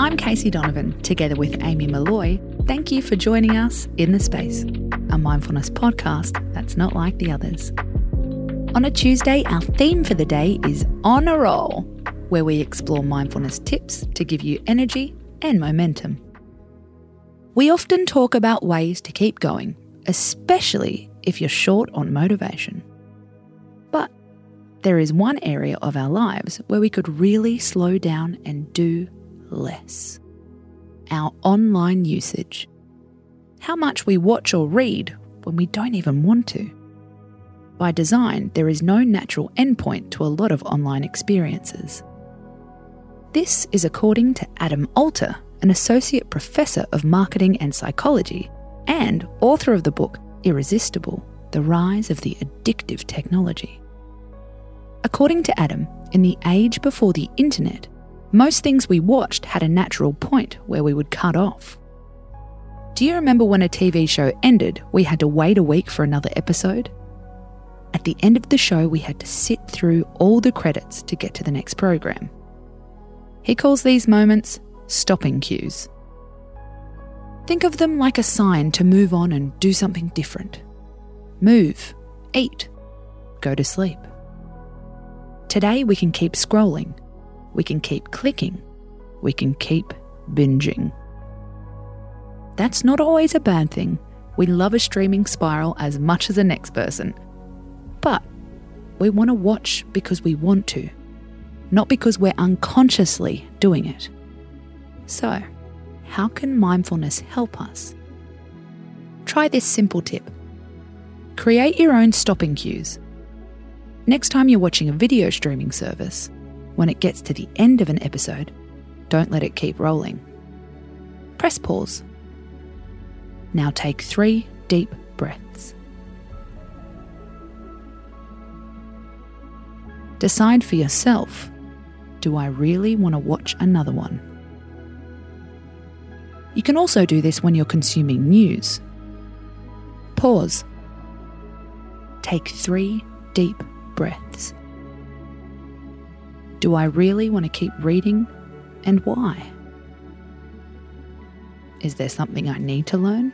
I'm Casey Donovan, together with Amy Malloy. Thank you for joining us in The Space, a mindfulness podcast that's not like the others. On a Tuesday, our theme for the day is On a Roll, where we explore mindfulness tips to give you energy and momentum. We often talk about ways to keep going, especially if you're short on motivation. But there is one area of our lives where we could really slow down and do less. Our online usage. How much we watch or read when we don't even want to. By design, there is no natural endpoint to a lot of online experiences. This is according to Adam Alter, an associate professor of marketing and psychology and author of the book Irresistible: The Rise of the Addictive Technology. According to Adam, in the age before the internet, most things we watched had a natural point where we would cut off. Do you remember when a TV show ended, we had to wait a week for another episode? At the end of the show, we had to sit through all the credits to get to the next program. He calls these moments stopping cues. Think of them like a sign to move on and do something different. Move, eat, go to sleep. Today we can keep scrolling, we can keep clicking, we can keep binging. That's not always a bad thing. We love a streaming spiral as much as the next person. But we want to watch because we want to, not because we're unconsciously doing it. So, how can mindfulness help us? Try this simple tip. Create your own stopping cues. Next time you're watching a video streaming service, when it gets to the end of an episode, don't let it keep rolling. Press pause. Now take 3 deep breaths. Decide for yourself, do I really want to watch another one? You can also do this when you're consuming news. Pause. Take 3 deep breaths. Do I really want to keep reading, and why? Is there something I need to learn?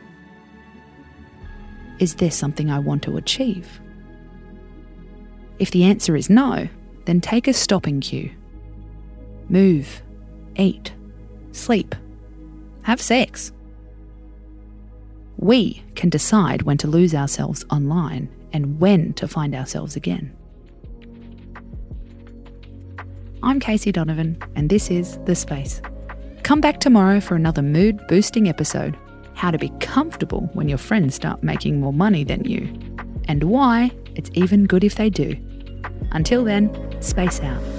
Is there something I want to achieve? If the answer is no, then take a stopping cue. Move, eat, sleep, have sex. We can decide when to lose ourselves online and when to find ourselves again. I'm Casey Donovan, and this is The Space. Come back tomorrow for another mood-boosting episode. How to be comfortable when your friends start making more money than you. And why it's even good if they do. Until then, space out.